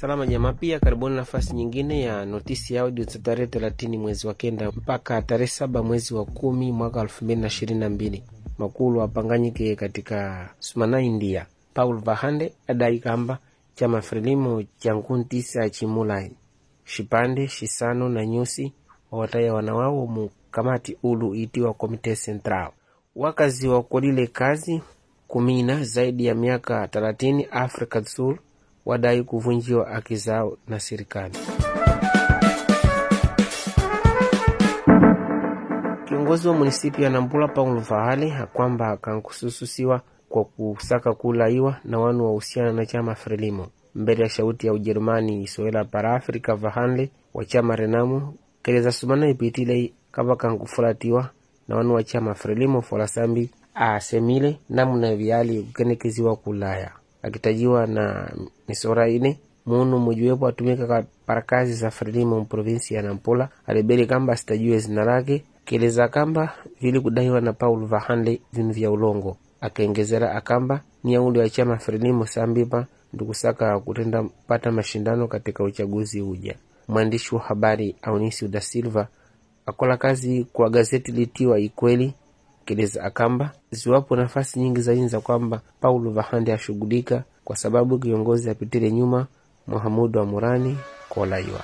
Salama jamaa, pia karibuni nafasi nyingine ya notisi ya audio za tarehe 30 mwezi wa kenda mpaka tarehe 7 mwezi wa 10 mwaka 2022. Makulu wapanganyike katika Sumana, India. Paul Vahande adai kamba chama Frelimo cha Nkuntisa Chimulai Shipande Shisano na Nyusi wawataya wanawao mukamati ulu itiwa Komite Central. Wakazi wa kolile kazi kumina zaidi ya miaka 30 Afrika do Sul wadai kuvunjiwa haki zao na serikali. Kiongozi wa munisipi ya Nampula Paul Vahale kwamba kankusususiwa kwa kusaka kulaiwa na wanu wa uhusiana na chama Frelimo. Mbele ya shauti ya Ujerumani Isoela para Afrika, Vahale wa chama Renamu keleza Sumana ipitile kaba kankufulatiwa na wanu wa chama Frelimo Folasambi asemile namna viali kukenekeziwa kulaya. Akitajiwa na misora ine munu mujuwepo atumika para kazi za Frelimo mprovinsi ya Nampula alibeli kamba sitajue zina lake keleza kamba vili kudaiwa na Paul Vahande vinu vya ulongo. Akaengezera akamba ni ya uli wa chama Frelimo sambipa ndukusaka kutenda pata mashindano katika uchaguzi uja. Mwandishi wa habari Aunisi da Silva akola kazi kwa gazeti litiwa Ikweli keleza akamba ziwapo nafasi nyingi za inza kwamba Paul Vahande ashugulika kwa sababu kiongozi apitile nyuma Muhammadu wa Murani kolaiwa.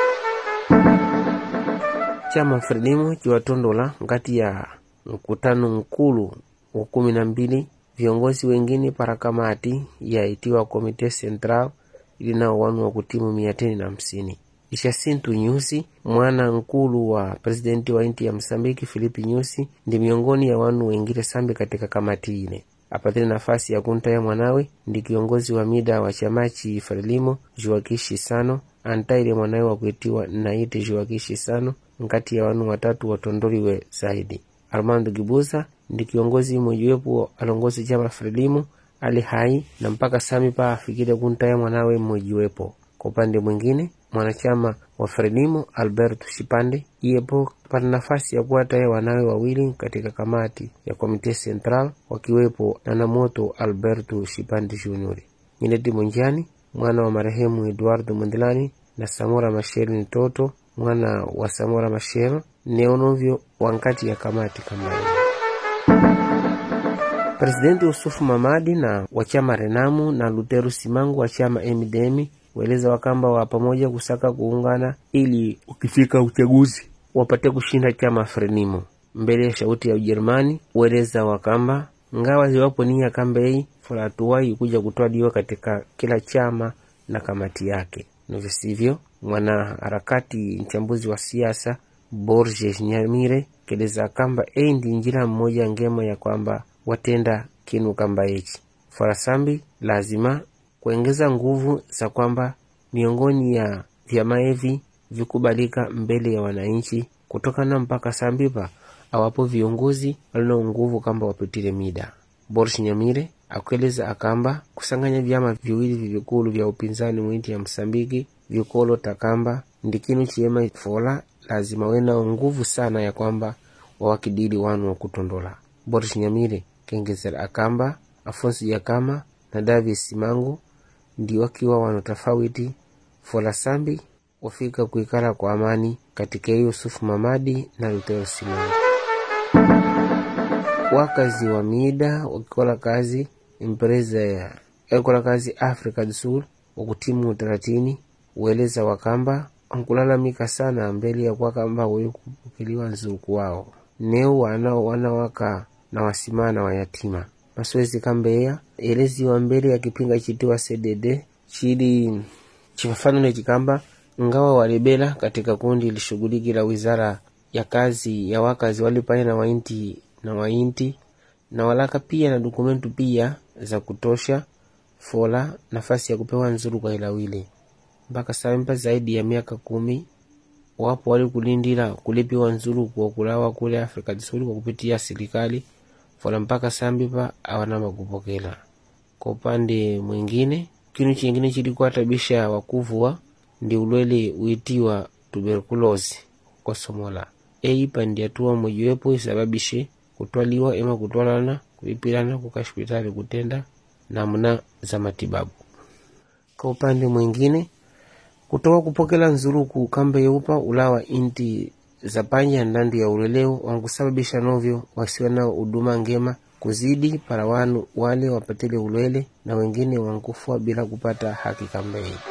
Chama Frelimo kiwatondola ngati ya mkutano mkulu wa 12 viongozi wengine para kamati ya itiwa Komite Central ili nao wanu wa kutimu 150. Jacinto Nyusi mwana nkulu wa presidenti wa inti ya Msambiki Filipe Nyusi ndi miongoni ya wanu wengine sambi katika kamati ile. Apatile nafasi ya kuntaya mwanawe ndi kiongozi wa mida wa chamachi Frelimo Juakishi Sano antaile mwanawe wa kuitiwa Naite Juakishi Sano ngati ya wanu watatu watondoliwe zaidi. Armando Gibuza ndi kiongozi mmojiwepo alongozi chama Frelimo ali hai na mpaka sami pa afikile kuntaya mwanawe mmojiwepo. Kwa upande mwingine mwanachama wa Frelimo Alberto Shipande yepo pata nafasi ya kuwataya wanawe wawili katika kamati ya Komite Central wakiwepo na Namoto Alberto Shipande Junior. Nyineti Monjani mwana wa marehemu Eduardo Mondlane na Samora Machel Ntoto mwana wa Samora Machel neonovyo wankati ya kamati kama hiyo. Presidenti Yusufu Mamadi na wa chama Renamu na Luteru Simangu wa chama MDM weleza wakamba wa pamoja kusaka kuungana ili ukifika uchaguzi wapate kushinda chama Frelimo. Mbele ya shauti ya Ujerumani weleza wakamba ngawa ziwapo nia kambei fulatuwai kuja kutwadiwa katika kila chama na kamati yake. Novisivyo mwana harakati mchambuzi wa siasa Borges Nyamire keleza kamba ndi njira mmoja ngema ya kwamba watenda kinu kamba echi. Farasambi lazima kuongeza nguvu za kwamba miongoni ya vyama hivi vikubalika mbele ya wananchi kutokana mpaka sambipa awapo viongozi walio nguvu kamba wapitile mida. Borges Nyamire akweleza akamba kusanganya vyama viwili vikulu vya upinzani mwinti ya Msambiki vikolo takamba ndikinu chiema fola lazima wena nguvu sana ya kwamba wawakidili wanu wa kutondola. Borges Nyamire kengezera akamba Afonso Yakama na David Simangu ndi wakiwa wanotafawiti fola sambi wafika kuikala kwa amani katika Yusufu Mamadi na Lutero Simangu. Wakazi wa mida wakikola kazi impreza ya ekola kazi Afrika do Sul wakutimu 30 ueleza wakamba wankulalamika sana mbele ya kwa kamba wewe kupokelewa nzuku wao neo wanawaka na wasimana wa yatima. Maswezi kambeya elezi wa mbele ya kipinga chitiwa CDD chili chifafano ne chikamba ngawa walibela katika kundi lishughuliki la wizara ya kazi ya wakazi walipanya na wainti na walaka pia na dokumentu pia za kutosha fola nafasi ya kupewa nzuru kwa ilawile. Mpaka sampa zaidi ya miaka 10 wapo wali kulindila kulipiwa nzuru kwa kulawa kule Afrika do Sul kwa kupitia serikali fola mpaka sambipa awanama kupokela. Kwa upande mwingine kinu chingine chilikuwa tabisha wakuvua ndi ulwele uitiwa tuberculosis kwa Somola. Eipa ndi atua mojiwepo isababishe kutwaliwa ema kutwalana kuipilana kukashpitali kutenda namna za matibabu. Kwa upande mwingine kutoka kupokela nzuruku kamba yeupa ulawa inti za panja ndandu ya uleleo wankusababisha novyo wasiwe na huduma ngema kuzidi para wanu wale wapatele ulwele na wengine wankufua bila kupata haki kamba hii.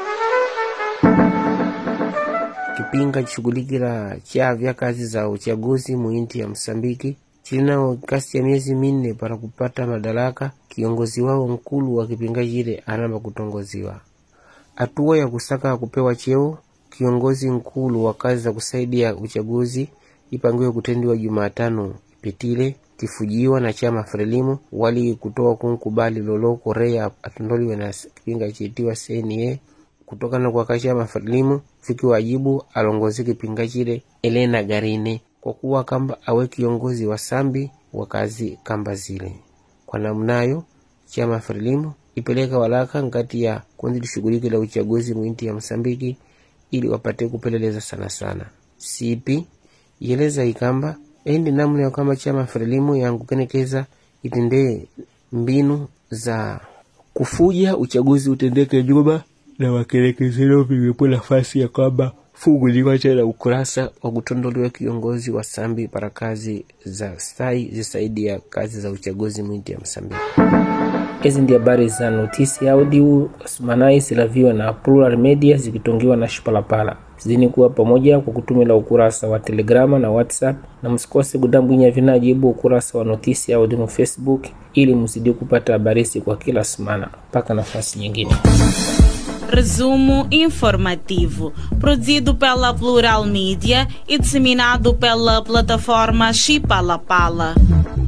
Kipinga chishughulikila chavya kazi za uchaguzi muinti ya Msambiki chilina kasi ya miezi 4 para kupata madaraka. Kiongozi wao mkulu wa kipinga jile anamba kutongoziwa. Hatua ya kusaka kupewa cheo kiongozi mkulu wa kazi za kusaidia uchaguzi ipangiwe kutendiwa Jumatano ipitile, kifujiwa na chama Frelimo wali kutoa kunkubali Lolo Korea atondoliwe na kipinga chitiwa CNA kutoka na kwa kachama Frelimo fiki wajibu alongozi kipinga chile Elena Garine kwa kuwa kamba awe kiongozi wa sambi wa kazi kamba zile. Kwa namnayo chama Frelimo ipeleka walaka ngati ya kundi lishughulike la uchaguzi muinti ya Msambiki ili wapate kupeleleza sana. CP yeleza ikamba endi namna ya kama chama Frelimo yangu kenekeza itende mbinu za kufuja uchaguzi utendeke juba na wakelekezelo viwepo nafasi ya kwamba funguliwa tena ukurasa wa kutondoliwa kiongozi wa sambi para kazi za stai zisaidia kazi za uchaguzi muinti ya Msambiki. Hizi ndio habari za Notisi Audio Osmanai silaviwa na Plural Media zikitongiwa na Shipalapala. Zidini kuwa pamoja kwa kutumila ukurasa wa Telegrama na WhatsApp, na msikose kudambwinya vinajibu ukurasa wa Notisi Audio na Facebook ili mzidi kupata habari kwa kila semana. Paka nafasi nyingine. Resumo informativo, produzido pela Plural Media e disseminado pela plataforma Shipalapala.